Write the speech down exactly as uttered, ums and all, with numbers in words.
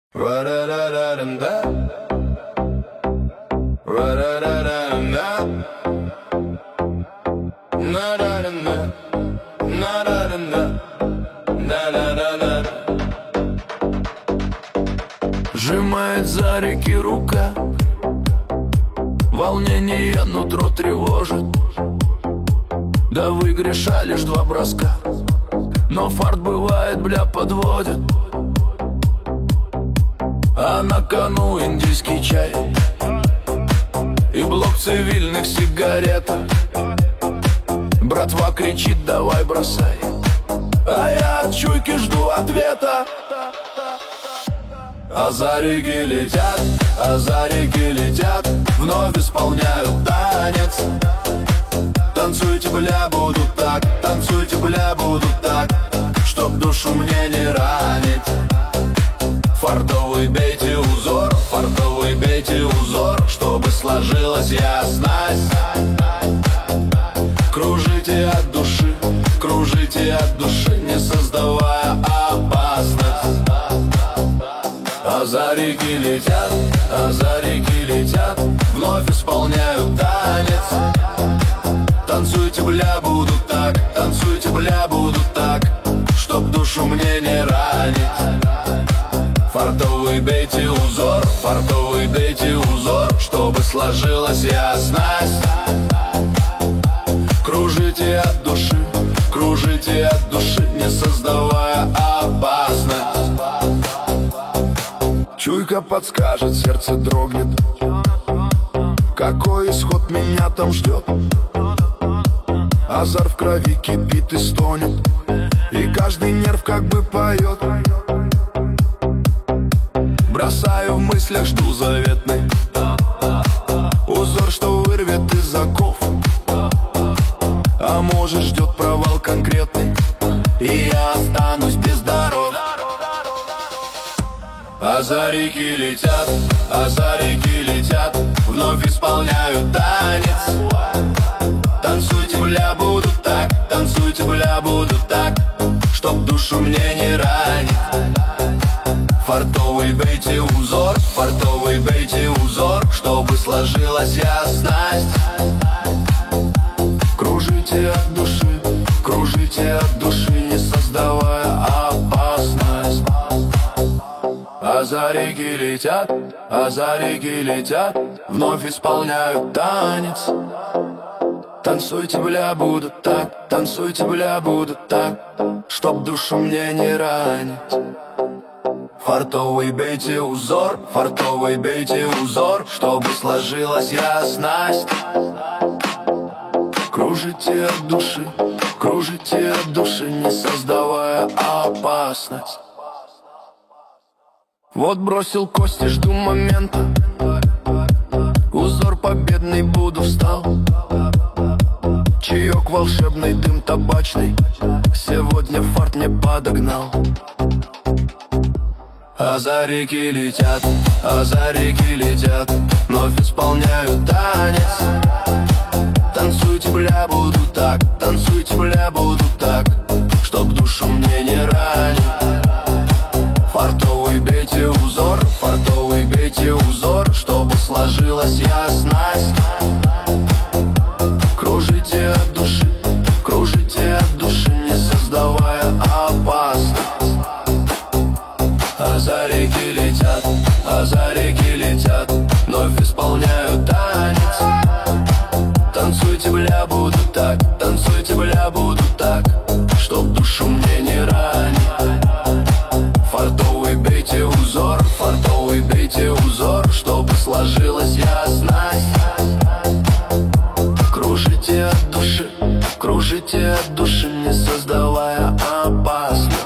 Сжимает за реки рука, волнение нутро тревожит. Да выигрыша лишь два броска, но фарт бывает, бля, подводит. А на кону индийский чай и блок цивильных сигарет. Братва кричит: давай бросай, а я от чуйки жду ответа. А за реки летят, а за реки летят, вновь исполняют танец. Танцуйте, бля, буду так, танцуйте, бля, буду так, чтоб душу мне не ранить. Фартовый бейте узор, фартовый бейте узор, чтобы сложилась ясность. Кружите от души, кружите от души, не создавая опасность. А за реки летят, а за реки летят, вновь исполняют танец. Танцуйте, бля, буду так, танцуйте, бля, буду так, чтоб душу мне не ранить. Фартовый бейте узор, фартовый бейте узор, чтобы сложилась ясность. Кружите от души, кружите от души, не создавая опасность. Чуйка подскажет, сердце дрогнет, какой исход меня там ждет. Азарт в крови кипит и стонет, и каждый нерв как бы поет. Бросаю в мыслях, жду заветный узор, что вырвет из оков. А может, ждет провал конкретный, и я останусь без дорог. А за реки летят, а за реки летят, вновь исполняют танец. Танцуйте, бля, буду так, танцуйте, бля, буду так, чтоб душу мне не ранить. Фартовый бейте узор, фартовый бейте узор, чтобы сложилась ясность. Кружите от души, кружите от души, не создавая опасность. А за реки летят, а за реки летят, вновь исполняют танец. Танцуйте, бля, буду так, танцуйте, бля, буду так, чтоб душу мне не ранить. Фартовый бейте узор, фартовый бейте узор, чтобы сложилась ясность. Кружите от души, кружите от души, не создавая опасность. Вот бросил кости, жду момента, узор победный буду встал. Чаек волшебный, дым табачный, сегодня фарт мне подогнал. А за реки летят, а за реки летят, вновь исполняют танец. Танцуйте, бля, буду так, танцуйте, бля, буду так, чтоб душу мне не ранить. Фартовый бейте узор, фартовый бейте узор, чтобы сложилась ясность. Кружите от души, кружите от души, не создавая опасность. А за реки летят, а за реки летят, вновь исполняют танец. Танцуйте, бля, буду так, танцуйте, бля, буду так, чтоб душу мне не ранить. Фартовый бейте узор, фартовый бейте узор, чтобы сложилась ясность. Кружите от души, кружите от души, не создавая опасность.